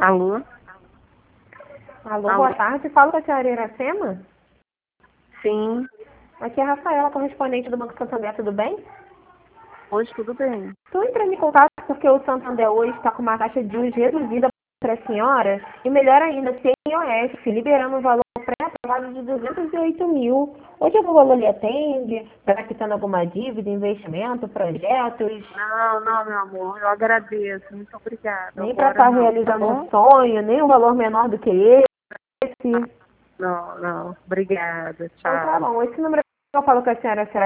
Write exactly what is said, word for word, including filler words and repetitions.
Alô? Alô, Alô? boa tarde. Fala com a senhora Iracema? Sim. Aqui é a Rafaela, correspondente do Banco Santander, tudo bem? Hoje tudo bem. Estou entrando em contato porque o Santander hoje está com uma taxa de juros reduzida para a senhora e, melhor ainda, sem I O F, liberando um valor pré-aprovado de duzentos e oito mil. Hoje algum valor lhe atende? Está quitando alguma dívida, investimento, projetos? Não, não, meu amor, eu agradeço. Muito obrigada. Nem para Agora estar não, tá realizando bom? um sonho, nem um valor menor do que esse. Não, não. Obrigada. Então tá Tchau. bom. Esse número que eu falo com a senhora, a senhora